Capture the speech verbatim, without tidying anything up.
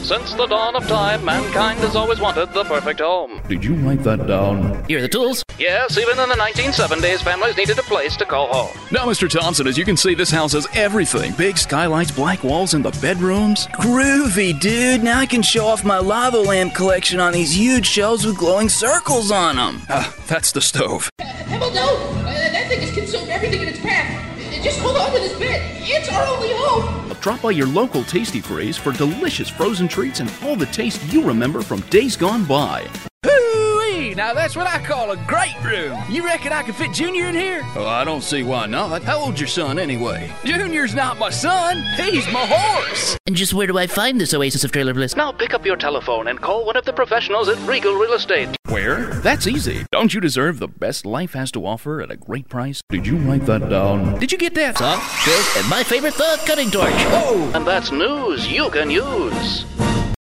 Since the dawn of time, mankind has always wanted the perfect home. Did you write that down? Here are the tools. Yes, even in the nineteen seventies, families needed a place to call home. Now, Mister Thompson, as you can see, this house has everything. Big skylights, black walls, and the bedrooms. Groovy, dude. Now I can show off my lava lamp collection on these huge shelves with glowing circles on them. Ah, that's the stove. Pebble, no! Uh, that thing has consumed everything in its path. Just hold on to this bit. It's our only hope. Drop by your local Tasty Freeze for delicious frozen treats and all the taste you remember from days gone by. Hoo-wee! Now that's what I call a great room. You reckon I can fit Junior in here? Oh, I don't see why not. How old's your son anyway? Junior's not my son. He's my horse. And just where do I find this oasis of trailer bliss? Now pick up your telephone and call one of the professionals at Regal Real Estate. Where? That's easy. Don't you deserve the best life has to offer at a great price? Did you write that down? Did you get that? Saw, drill, and my favorite, the cutting torch. Oh! And that's news you can use.